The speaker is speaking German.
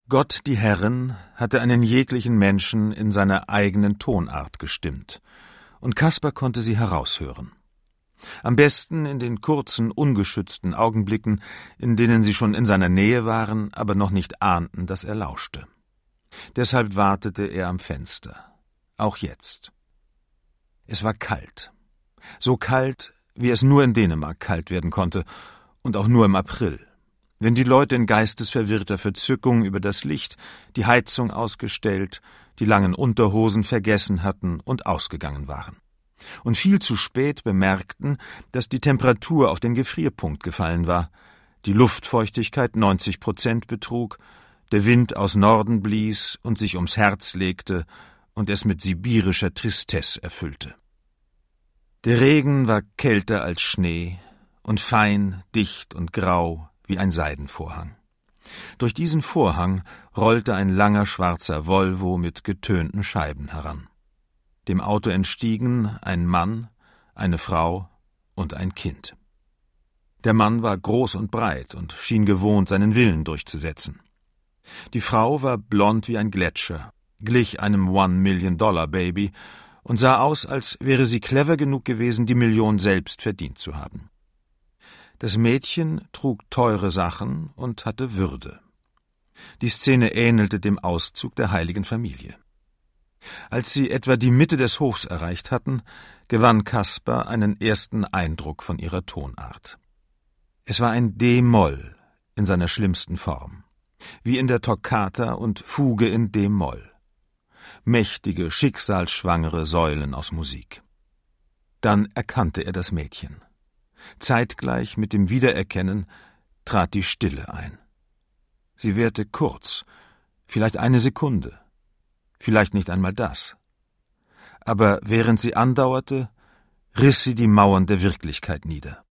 Gott, die Herrin, hatte einen jeglichen Menschen in seiner eigenen Tonart gestimmt, und Kasper konnte sie heraushören. Am besten in den kurzen, ungeschützten Augenblicken, in denen sie schon in seiner Nähe waren, aber noch nicht ahnten, dass er lauschte. Deshalb wartete er am Fenster, auch jetzt. Es war kalt, so kalt, wie es nur in Dänemark kalt werden konnte, und auch nur im April, wenn die Leute in geistesverwirrter Verzückung über das Licht, die Heizung ausgestellt, die langen Unterhosen vergessen hatten und ausgegangen waren. Und viel zu spät bemerkten, dass die Temperatur auf den Gefrierpunkt gefallen war, die Luftfeuchtigkeit 90% betrug, der Wind aus Norden blies und sich ums Herz legte und es mit sibirischer Tristesse erfüllte. Der Regen war kälter als Schnee und fein, dicht und grau wie ein Seidenvorhang. Durch diesen Vorhang rollte ein langer schwarzer Volvo mit getönten Scheiben heran. Dem Auto entstiegen ein Mann, eine Frau und ein Kind. Der Mann war groß und breit und schien gewohnt, seinen Willen durchzusetzen. Die Frau war blond wie ein Gletscher, glich einem $1-Million-Baby und sah aus, als wäre sie clever genug gewesen, die Million selbst verdient zu haben. Das Mädchen trug teure Sachen und hatte Würde. Die Szene ähnelte dem Auszug der heiligen Familie. Als sie etwa die Mitte des Hofs erreicht hatten, gewann Kasper einen ersten Eindruck von ihrer Tonart. Es war ein D-Moll in seiner schlimmsten Form, wie in der Toccata und Fuge in D-Moll. Mächtige, schicksalsschwangere Säulen aus Musik. Dann erkannte er das Mädchen. Zeitgleich mit dem Wiedererkennen trat die Stille ein. Sie währte kurz, vielleicht eine Sekunde, vielleicht nicht einmal das. Aber während sie andauerte, riss sie die Mauern der Wirklichkeit nieder.